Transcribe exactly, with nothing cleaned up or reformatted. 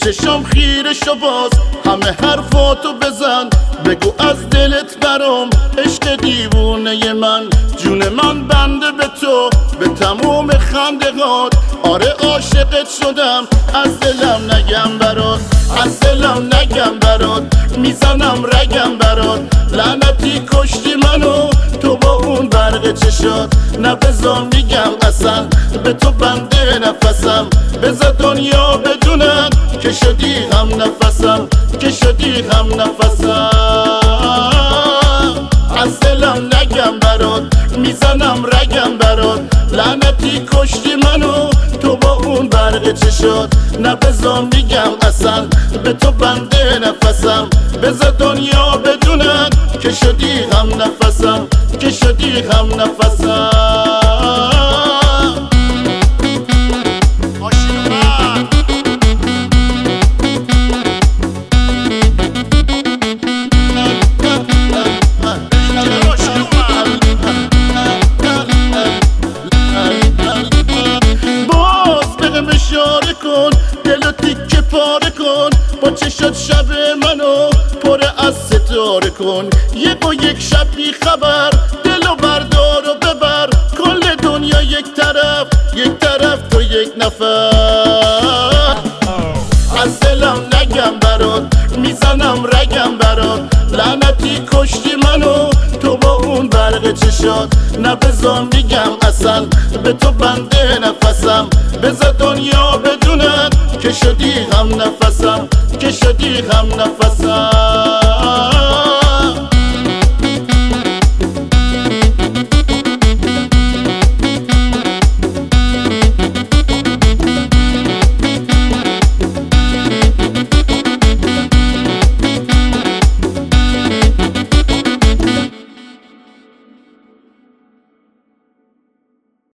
چشم خیره شو باز همه حرفاتو بزن بگو از دلت برام عشق دیوونه من جون من بنده به تو به تموم خندهات آره عاشقت شدم از دلم نگم برات از دلم نگم برات میزنم رگم برات لعنتی کشتی منو تو با اون برق چشات نه بذار میگم اصلا به تو بنده نفسم بذار دنیا بدونن که شدی هم نفسم که شدی هم نفسم از دلم نگم برات میزنم رگم برات لعنتی کشتی منو تو با اون برق چشات نه بذار میگم اصلا به تو بنده نفسم بذار دنیا بدونن که شدی هم نفسم که شدی هم نفسم اشاره کن دلو تیکه پاره کن با چشات شب منو پر از ستاره کن یک و یک شب بی خبر دلو بردار و ببر کل دنیا یک طرف یک طرف تو یک نفر از دلم نگم برات میزنم رگم برات لعنتی کشتی منو تو با اون برق چشات نه بذار میگم اصلا به تو بنده نفسم بذار دنیا بدونن که شدی هم نفسم که شدی هم نفسم